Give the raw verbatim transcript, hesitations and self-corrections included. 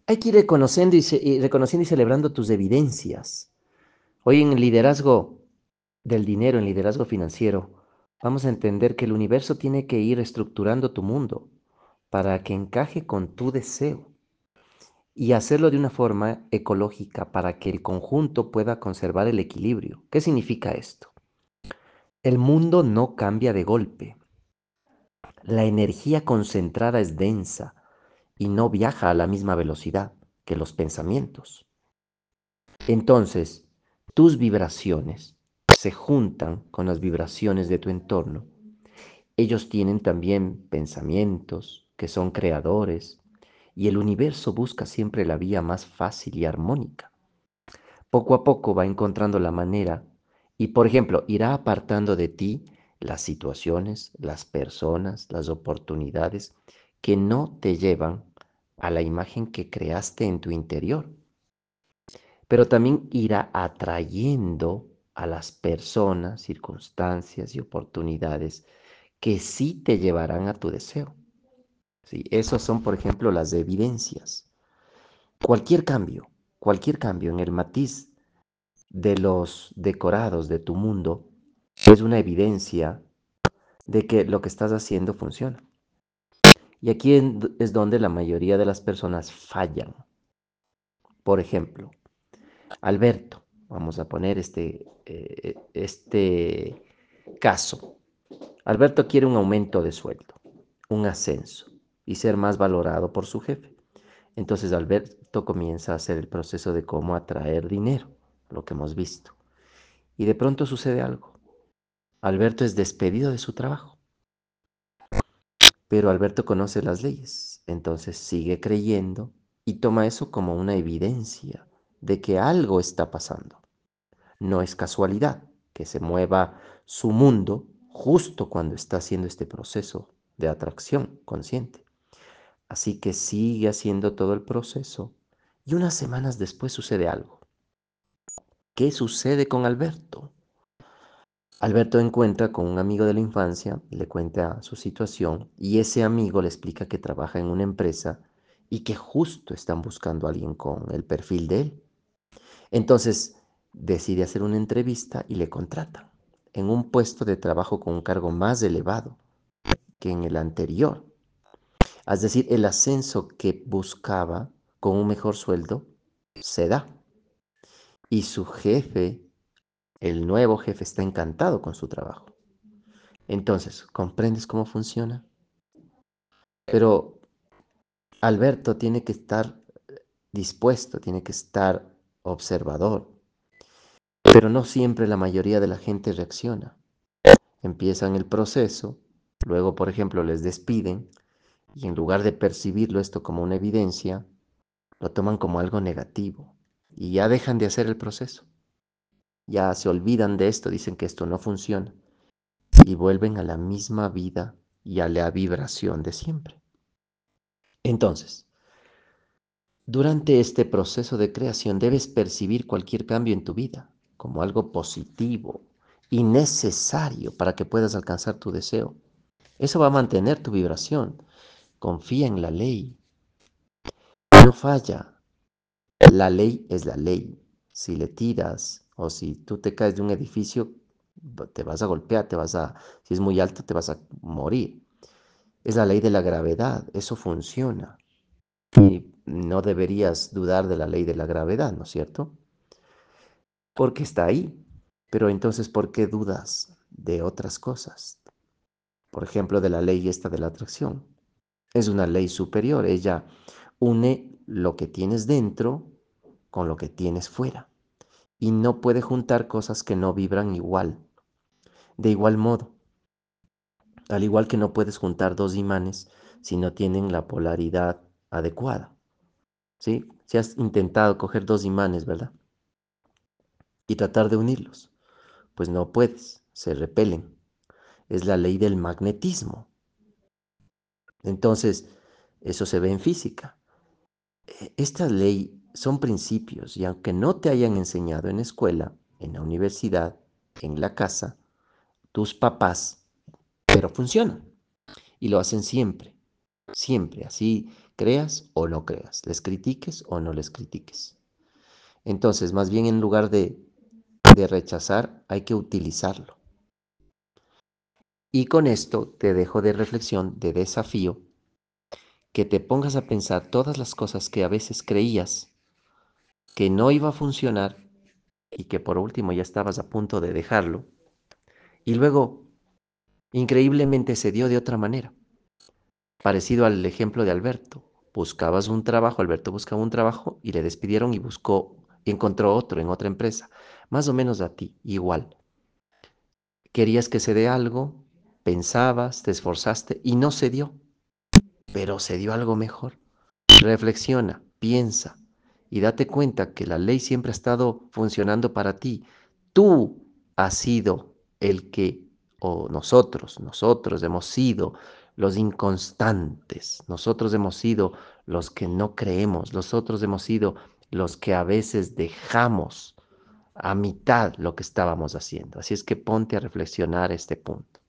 Hay que ir reconociendo y, ce- y reconociendo y celebrando tus evidencias. Hoy en el liderazgo del dinero, en liderazgo financiero, vamos a entender que el universo tiene que ir estructurando tu mundo para que encaje con tu deseo y hacerlo de una forma ecológica para que el conjunto pueda conservar el equilibrio. ¿Qué significa esto? El mundo no cambia de golpe. La energía concentrada es densa y no viaja a la misma velocidad que los pensamientos. Entonces, tus vibraciones se juntan con las vibraciones de tu entorno. Ellos tienen también pensamientos que son creadores y el universo busca siempre la vía más fácil y armónica. Poco a poco va encontrando la manera y, por ejemplo, irá apartando de ti las situaciones, las personas, las oportunidades que no te llevan a la imagen que creaste en tu interior. Pero también irá atrayendo a las personas, circunstancias y oportunidades que sí te llevarán a tu deseo. ¿Sí? Esos son, por ejemplo, las evidencias. Cualquier cambio, cualquier cambio en el matiz de los decorados de tu mundo es una evidencia de que lo que estás haciendo funciona. Y aquí es donde la mayoría de las personas fallan. Por ejemplo, Alberto, vamos a poner este, eh, este caso. Alberto quiere un aumento de sueldo, un ascenso y ser más valorado por su jefe. Entonces Alberto comienza a hacer el proceso de cómo atraer dinero, lo que hemos visto. Y de pronto sucede algo. Alberto es despedido de su trabajo, pero Alberto conoce las leyes, entonces sigue creyendo y toma eso como una evidencia de que algo está pasando. No es casualidad que se mueva su mundo justo cuando está haciendo este proceso de atracción consciente. Así que sigue haciendo todo el proceso y unas semanas después sucede algo. ¿Qué sucede con Alberto? Alberto encuentra con un amigo de la infancia, le cuenta su situación y ese amigo le explica que trabaja en una empresa y que justo están buscando a alguien con el perfil de él. Entonces decide hacer una entrevista y le contratan en un puesto de trabajo con un cargo más elevado que en el anterior. Es decir, el ascenso que buscaba con un mejor sueldo se da. Y su jefe, el nuevo jefe, está encantado con su trabajo. Entonces, ¿comprendes cómo funciona? Pero Alberto tiene que estar dispuesto, tiene que estar observador. Pero no siempre la mayoría de la gente reacciona. Empiezan el proceso, luego, por ejemplo, les despiden y en lugar de percibirlo esto como una evidencia, lo toman como algo negativo y ya dejan de hacer el proceso. Ya se olvidan de esto, dicen que esto no funciona y vuelven a la misma vida y a la vibración de siempre. Entonces, durante este proceso de creación debes percibir cualquier cambio en tu vida como algo positivo y necesario para que puedas alcanzar tu deseo. Eso va a mantener tu vibración. Confía en la ley. No falla. La ley es la ley. Si le tiras o si tú te caes de un edificio, te vas a golpear, te vas a, si es muy alto, te vas a morir. Es la ley de la gravedad. Eso funciona. Y no deberías dudar de la ley de la gravedad, ¿no es cierto? Porque está ahí. Pero entonces, ¿por qué dudas de otras cosas? Por ejemplo, de la ley esta de la atracción. Es una ley superior. Ella une lo que tienes dentro con lo que tienes fuera. Y no puede juntar cosas que no vibran igual. De igual modo, al igual que no puedes juntar dos imanes si no tienen la polaridad adecuada. ¿Sí? Si has intentado coger dos imanes, ¿verdad? Y tratar de unirlos, pues no puedes, se repelen. Es la ley del magnetismo. Entonces, eso se ve en física. E- Esta ley son principios y aunque no te hayan enseñado en la escuela, en la universidad, en la casa, tus papás, pero funcionan y lo hacen siempre, siempre, así creas o no creas, les critiques o no les critiques. Entonces, más bien en lugar de, de rechazar, hay que utilizarlo. Y con esto te dejo de reflexión, de desafío, que te pongas a pensar todas las cosas que a veces creías que no iba a funcionar y que por último ya estabas a punto de dejarlo, y luego increíblemente se dio de otra manera, parecido al ejemplo de Alberto. Buscabas un trabajo, Alberto buscaba un trabajo y le despidieron y buscó y encontró otro en otra empresa, más o menos a ti, igual. Querías que se dé algo, pensabas, te esforzaste y no se dio, pero se dio algo mejor. Reflexiona, piensa y date cuenta que la ley siempre ha estado funcionando para ti. Tú has sido el que, o nosotros, nosotros hemos sido los inconstantes, nosotros hemos sido los que no creemos, nosotros hemos sido los que a veces dejamos a mitad lo que estábamos haciendo. Así es que ponte a reflexionar este punto.